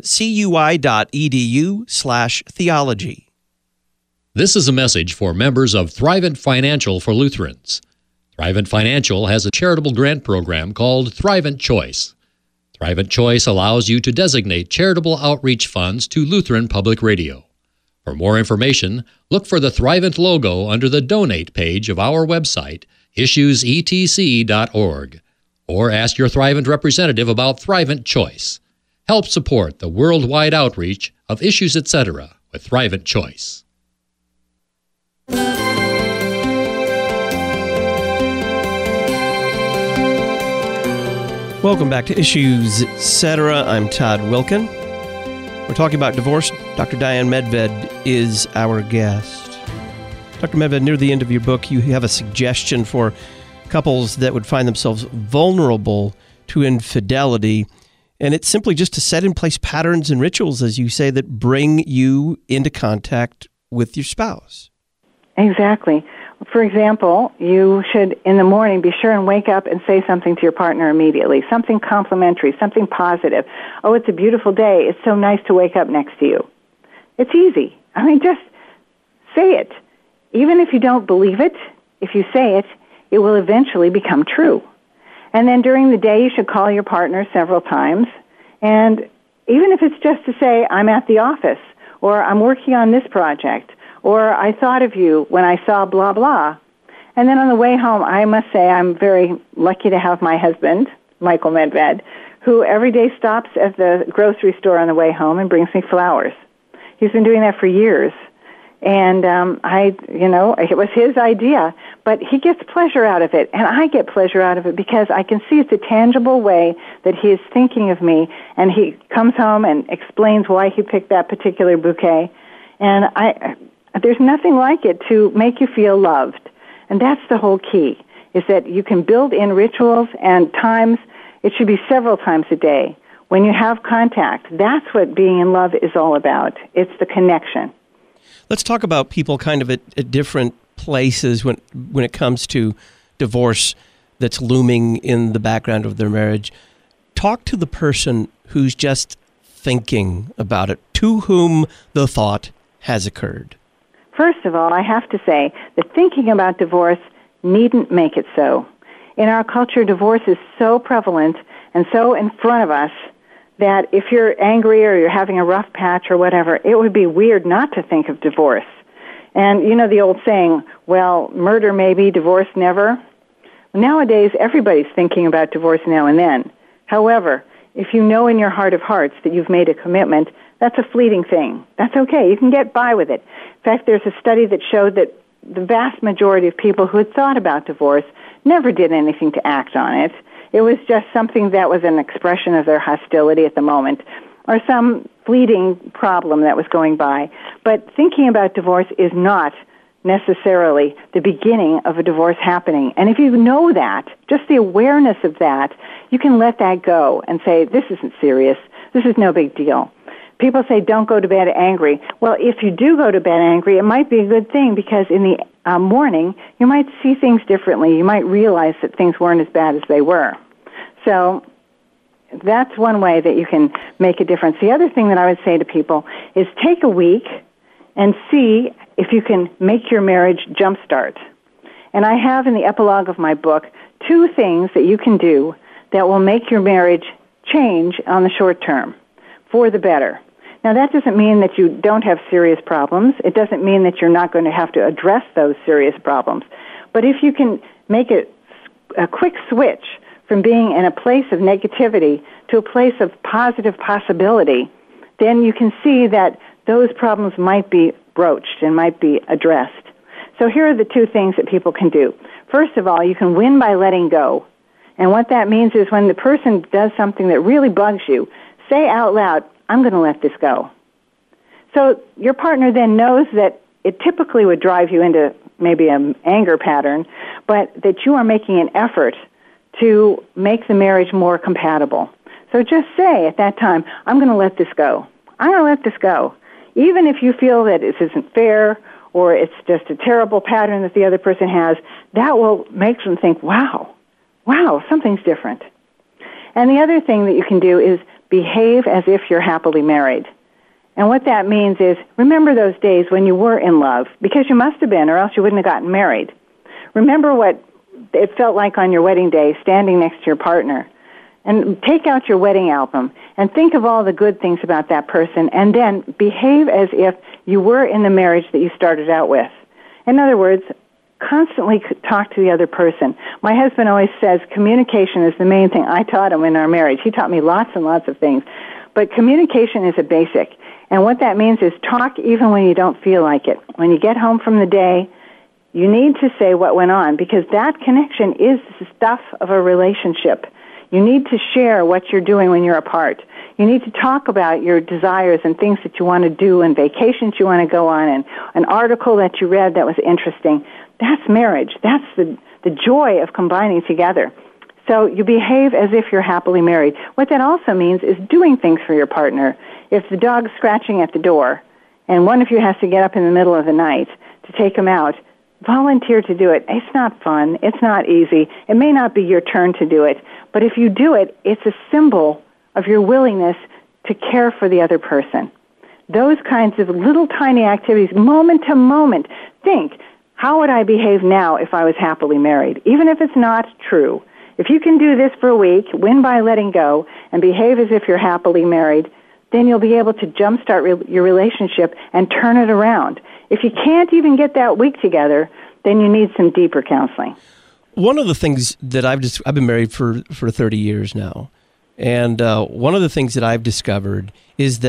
cui.edu slash theology. This is a message for members of Thrivent Financial for Lutherans. Thrivent Financial has a charitable grant program called Thrivent Choice. Thrivent Choice allows you to designate charitable outreach funds to Lutheran Public Radio. For more information, look for the Thrivent logo under the Donate page of our website, issues e t c dot org, or ask your Thrivent representative about Thrivent Choice. Help support the worldwide outreach of Issues Etc. with Thrivent Choice. Welcome back to Issues Etc. I'm Todd Wilkin. We're talking about divorce. Doctor Diane Medved is our guest. Doctor Medved, near the end of your book, you have a suggestion for couples that would find themselves vulnerable to infidelity, and it's simply just to set in place patterns and rituals, as you say, that bring you into contact with your spouse. Exactly. For example, you should, in the morning, be sure and wake up and say something to your partner immediately, something complimentary, something positive. Oh, it's a beautiful day. It's so nice to wake up next to you. It's easy. I mean, just say it. Even if you don't believe it, if you say it, it will eventually become true. And then during the day, you should call your partner several times. And even if it's just to say, I'm at the office, or I'm working on this project, or I thought of you when I saw blah, blah. And then on the way home, I must say I'm very lucky to have my husband, Michael Medved, who every day stops at the grocery store on the way home and brings me flowers. He's been doing that for years. And um, I, you know, it was his idea, but he gets pleasure out of it, and I get pleasure out of it because I can see it's a tangible way that he is thinking of me, and he comes home and explains why he picked that particular bouquet. And I, there's nothing like it to make you feel loved, and that's the whole key, is that you can build in rituals and times. It should be several times a day. When you have contact, that's what being in love is all about. It's the connection. Let's talk about people kind of at, at different places when when it comes to divorce that's looming in the background of their marriage. Talk to the person who's just thinking about it, to whom the thought has occurred. First of all, I have to say that thinking about divorce needn't make it so. In our culture, divorce is so prevalent and so in front of us that if you're angry or you're having a rough patch or whatever, it would be weird not to think of divorce. And you know the old saying, well, murder maybe, divorce never? Nowadays, everybody's thinking about divorce now and then. However, if you know in your heart of hearts that you've made a commitment, that's a fleeting thing. That's okay. You can get by with it. In fact, there's a study that showed that the vast majority of people who had thought about divorce never did anything to act on it. It was just something that was an expression of their hostility at the moment, or some fleeting problem that was going by. But thinking about divorce is not necessarily the beginning of a divorce happening. And if you know that, just the awareness of that, you can let that go and say, this isn't serious. This is no big deal. People say, don't go to bed angry. Well, if you do go to bed angry, it might be a good thing because in the uh, morning, you might see things differently. You might realize that things weren't as bad as they were. So that's one way that you can make a difference. The other thing that I would say to people is take a week and see if you can make your marriage jumpstart. And I have in the epilogue of my book two things that you can do that will make your marriage change on the short term for the better. Now, that doesn't mean that you don't have serious problems. It doesn't mean that you're not going to have to address those serious problems. But if you can make a, a quick switch from being in a place of negativity to a place of positive possibility, then you can see that those problems might be broached and might be addressed. So here are the two things that people can do. First of all, you can win by letting go. And what that means is when the person does something that really bugs you, say out loud, I'm going to let this go. So your partner then knows that it typically would drive you into maybe an anger pattern, but that you are making an effort to make the marriage more compatible. So just say at that time, I'm going to let this go. I'm going to let this go. Even if you feel that this isn't fair or it's just a terrible pattern that the other person has, that will make them think, wow, wow, something's different. And the other thing that you can do is behave as if you're happily married. And what that means is remember those days when you were in love, because you must have been, or else you wouldn't have gotten married. Remember what it felt like on your wedding day, standing next to your partner. And take out your wedding album and think of all the good things about that person, and then behave as if you were in the marriage that you started out with. In other words, constantly talk to the other person. My husband always says communication is the main thing. I taught him in our marriage. He taught me lots and lots of things. But communication is a basic. And what that means is talk even when you don't feel like it. When you get home from the day, you need to say what went on, because that connection is the stuff of a relationship. You need to share what you're doing when you're apart. You need to talk about your desires and things that you want to do and vacations you want to go on and an article that you read that was interesting. That's marriage. That's the, the joy of combining together. So you behave as if you're happily married. What that also means is doing things for your partner. If the dog's scratching at the door and one of you has to get up in the middle of the night to take him out, volunteer to do it. It's not fun. It's not easy. It may not be your turn to do it. But if you do it, it's a symbol of your willingness to care for the other person. Those kinds of little tiny activities, moment to moment. Think, how would I behave now if I was happily married? Even if it's not true. If you can do this for a week, win by letting go, and behave as if you're happily married, then you'll be able to jumpstart re- your relationship and turn it around. If you can't even get that week together, then you need some deeper counseling. One of the things that I've just, I've been married for, for thirty years now, and uh, one of the things that I've discovered is that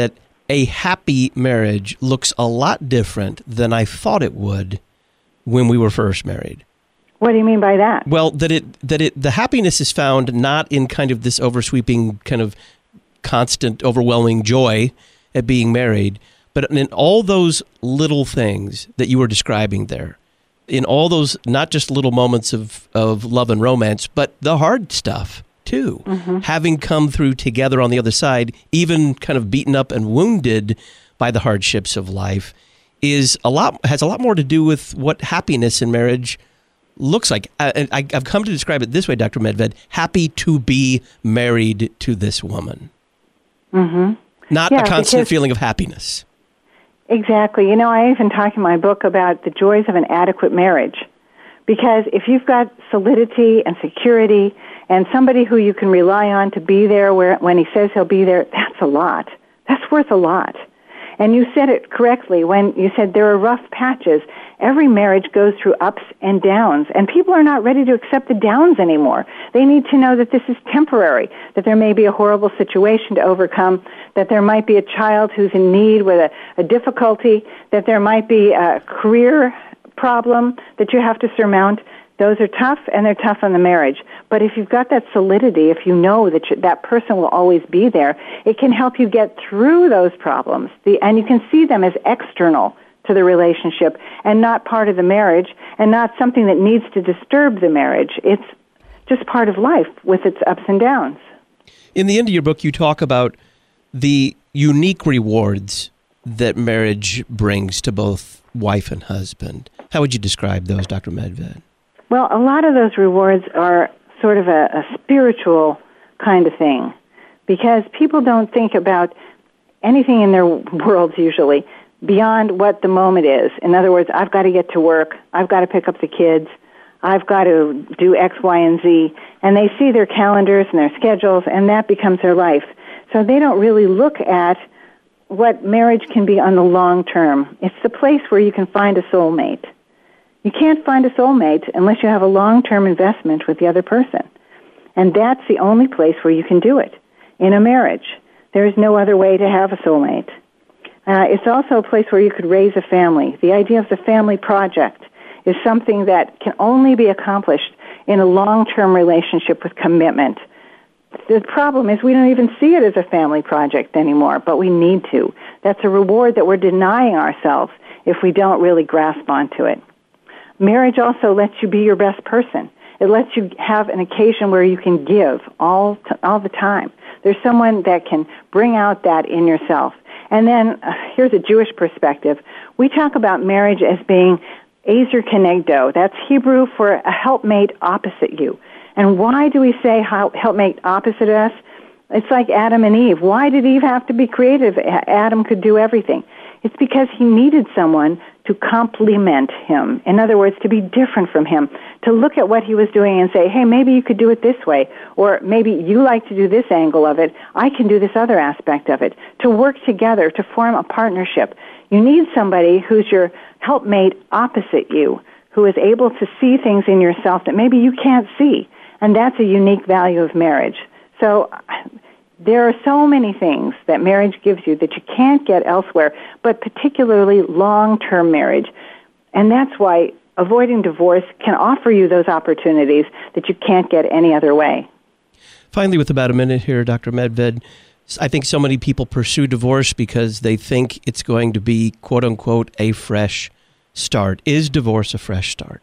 a happy marriage looks a lot different than I thought it would when we were first married. What do you mean by that? Well, that it that it the happiness is found not in kind of this oversweeping kind of constant, overwhelming joy at being married, but in all those little things that you were describing there, in all those not just little moments of, of love and romance, but the hard stuff too. Mm-hmm. Having come through together on the other side, even kind of beaten up and wounded by the hardships of life, is a lot has a lot more to do with what happiness in marriage looks like. I, I, I've come to describe it this way, Doctor Medved: happy to be married to this woman. Mm-hmm. Not yeah, a constant because, feeling of happiness. Exactly. You know, I even talk in my book about the joys of an adequate marriage. Because if you've got solidity and security and somebody who you can rely on to be there where when he says he'll be there, that's a lot. That's worth a lot. And you said it correctly when you said there are rough patches. Every marriage goes through ups and downs, and people are not ready to accept the downs anymore. They need to know that this is temporary, that there may be a horrible situation to overcome, that there might be a child who's in need with a, a difficulty, that there might be a career problem that you have to surmount. Those are tough, and they're tough on the marriage. But if you've got that solidity, if you know that you, that person will always be there, it can help you get through those problems. The, and you can see them as external to the relationship and not part of the marriage and not something that needs to disturb the marriage. It's just part of life with its ups and downs. In the end of your book, you talk about the unique rewards that marriage brings to both wife and husband. How would you describe those, Doctor Medved? Well, a lot of those rewards are sort of a, a spiritual kind of thing because people don't think about anything in their worlds usually beyond what the moment is. In other words, I've got to get to work, I've got to pick up the kids, I've got to do X, Y, and Z, and they see their calendars and their schedules, and that becomes their life. So they don't really look at what marriage can be on the long term. It's the place where you can find a soulmate. You can't find a soulmate unless you have a long-term investment with the other person. And that's the only place where you can do it, in a marriage. There is no other way to have a soulmate. Uh, it's also a place where you could raise a family. The idea of the family project is something that can only be accomplished in a long-term relationship with commitment. The problem is we don't even see it as a family project anymore, but we need to. That's a reward that we're denying ourselves if we don't really grasp onto it. Marriage also lets you be your best person. It lets you have an occasion where you can give all t- all the time. There's someone that can bring out that in yourself. And then uh, here's a Jewish perspective. We talk about marriage as being Ezer Kenegdo. That's Hebrew for a helpmate opposite you. And why do we say helpmate opposite us? It's like Adam and Eve. Why did Eve have to be creative? Adam could do everything. It's because he needed someone to complement him. In other words, to be different from him, to look at what he was doing and say, hey, maybe you could do it this way, or maybe you like to do this angle of it, I can do this other aspect of it, to work together, to form a partnership. You need somebody who's your helpmate opposite you, who is able to see things in yourself that maybe you can't see, and that's a unique value of marriage. So there are so many things that marriage gives you that you can't get elsewhere, but particularly long-term marriage. And that's why avoiding divorce can offer you those opportunities that you can't get any other way. Finally, with about a minute here, Doctor Medved, I think so many people pursue divorce because they think it's going to be, quote-unquote, a fresh start. Is divorce a fresh start?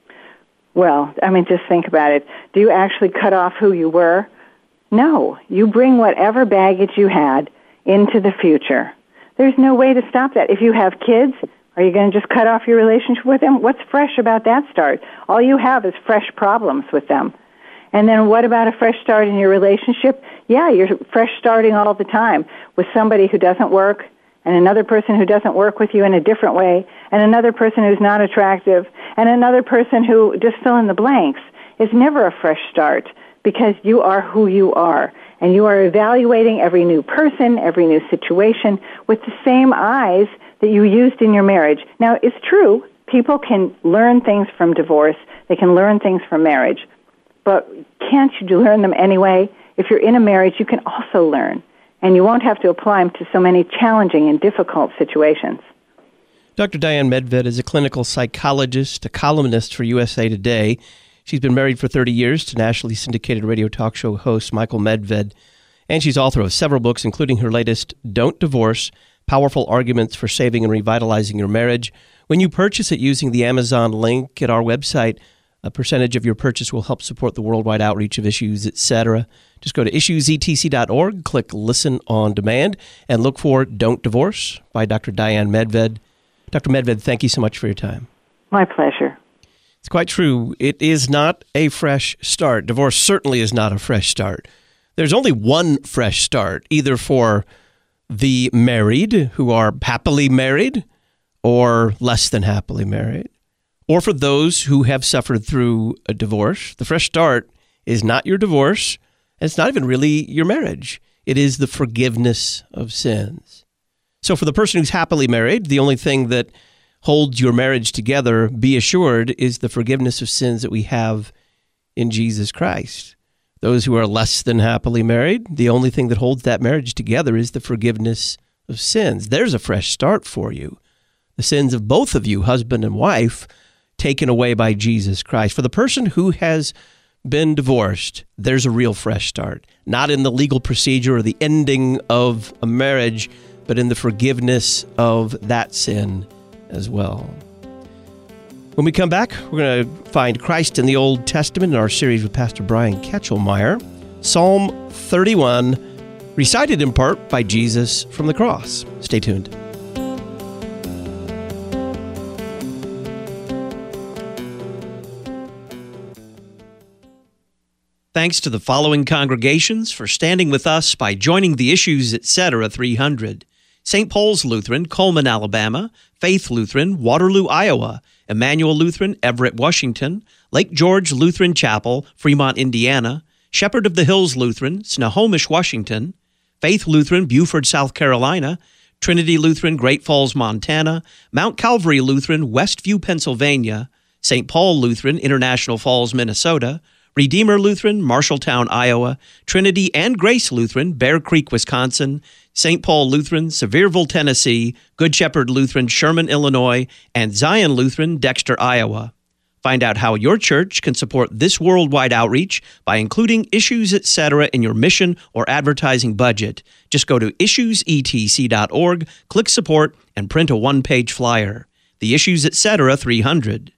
Well, I mean, just think about it. Do you actually cut off who you were? No, you bring whatever baggage you had into the future. There's no way to stop that. If you have kids, are you going to just cut off your relationship with them? What's fresh about that start? All you have is fresh problems with them. And then what about a fresh start in your relationship? Yeah, you're fresh starting all the time with somebody who doesn't work, and another person who doesn't work with you in a different way, and another person who's not attractive, and another person who just fill in the blanks. It's never a fresh start, because you are who you are, and you are evaluating every new person, every new situation with the same eyes that you used in your marriage. Now, it's true, people can learn things from divorce, they can learn things from marriage, but can't you learn them anyway? If you're in a marriage, you can also learn. and you won't have to apply them to so many challenging and difficult situations. Doctor Diane Medved is a clinical psychologist, a columnist for U S A Today. She's been married for thirty years to nationally syndicated radio talk show host Michael Medved, and she's author of several books, including her latest, Don't Divorce, Powerful Arguments for Saving and Revitalizing Your Marriage. When you purchase it using the Amazon link at our website, a percentage of your purchase will help support the worldwide outreach of Issues, et cetera. Just go to issues e t c dot org, click Listen on Demand, and look for Don't Divorce by Doctor Diane Medved. Doctor Medved, thank you so much for your time. My pleasure. It's quite true. It is not a fresh start. Divorce certainly is not a fresh start. There's only one fresh start, either for the married who are happily married or less than happily married, or for those who have suffered through a divorce. The fresh start is not your divorce, and it's not even really your marriage. It is the forgiveness of sins. So for the person who's happily married, the only thing that holds your marriage together, be assured, is the forgiveness of sins that we have in Jesus Christ. Those who are less than happily married, the only thing that holds that marriage together is the forgiveness of sins. There's a fresh start for you. The sins of both of you, husband and wife, taken away by Jesus Christ. For the person who has been divorced, there's a real fresh start. Not in the legal procedure or the ending of a marriage, but in the forgiveness of that sin as well. When we come back, we're going to find Christ in the Old Testament in our series with Pastor Brian Ketchelmeyer. Psalm thirty-one, recited in part by Jesus from the cross. Stay tuned. Thanks to the following congregations for standing with us by joining the Issues, et cetera three hundred. Saint Paul's Lutheran, Coleman, Alabama; Faith Lutheran, Waterloo, Iowa; Emmanuel Lutheran, Everett, Washington; Lake George Lutheran Chapel, Fremont, Indiana; Shepherd of the Hills Lutheran, Snohomish, Washington; Faith Lutheran, Beaufort, South Carolina; Trinity Lutheran, Great Falls, Montana; Mount Calvary Lutheran, Westview, Pennsylvania; Saint Paul Lutheran, International Falls, Minnesota; Redeemer Lutheran, Marshalltown, Iowa; Trinity and Grace Lutheran, Bear Creek, Wisconsin; Saint Paul Lutheran, Sevierville, Tennessee; Good Shepherd Lutheran, Sherman, Illinois; and Zion Lutheran, Dexter, Iowa. Find out how your church can support this worldwide outreach by including Issues, et cetera in your mission or advertising budget. Just go to issues e t c dot org, click Support, and print a one-page flyer. The Issues, et cetera three hundred.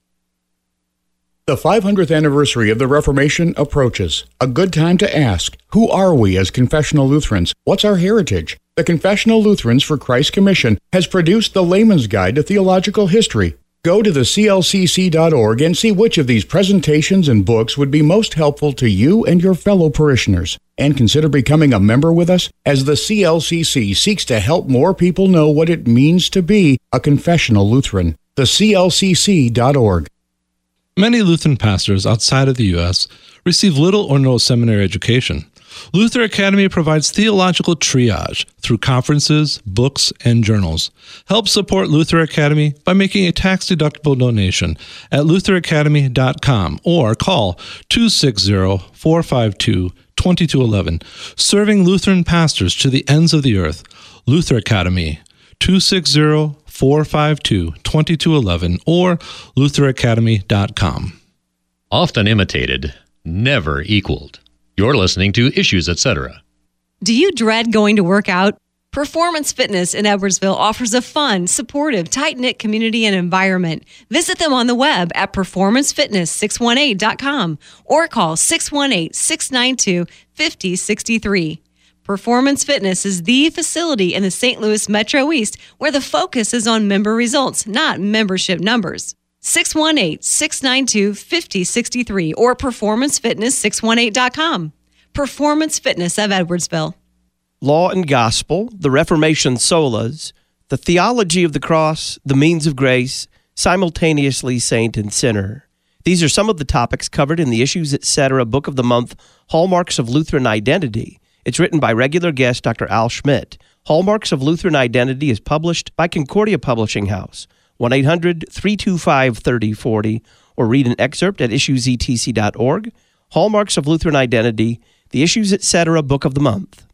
The five hundredth anniversary of the Reformation approaches. A good time to ask, who are we as confessional Lutherans? What's our heritage? The Confessional Lutherans for Christ Commission has produced the Layman's Guide to Theological History. Go to the c l c c dot org and see which of these presentations and books would be most helpful to you and your fellow parishioners. And consider becoming a member with us as the C L C C seeks to help more people know what it means to be a confessional Lutheran. the c l c c dot org. Many Lutheran pastors outside of the U S receive little or no seminary education. Luther Academy provides theological triage through conferences, books, and journals. Help support Luther Academy by making a tax-deductible donation at luther academy dot com or call two six zero, four five two, two two one one. Serving Lutheran pastors to the ends of the earth. Luther Academy, two six zero, four five two, two two one one or luther academy dot com. Often imitated, never equaled. You're listening to Issues, et cetera. Do you dread going to work out? Performance Fitness in Edwardsville offers a fun, supportive, tight-knit community and environment. Visit them on the web at performance fitness six one eight dot com or call six one eight, six nine two, five zero six three. Performance Fitness is the facility in the Saint Louis Metro East where the focus is on member results, not membership numbers. six one eight, six nine two, five zero six three or performance fitness six one eight dot com. Performance Fitness of Edwardsville. Law and Gospel, the Reformation Solas, the Theology of the Cross, the Means of Grace, simultaneously Saint and Sinner. These are some of the topics covered in the Issues, et cetera Book of the Month, Hallmarks of Lutheran Identity. It's written by regular guest Doctor Al Schmidt. Hallmarks of Lutheran Identity is published by Concordia Publishing House, one eight hundred, three two five, three zero four zero, or read an excerpt at issues e t c dot org. Hallmarks of Lutheran Identity, the Issues, et cetera Book of the Month.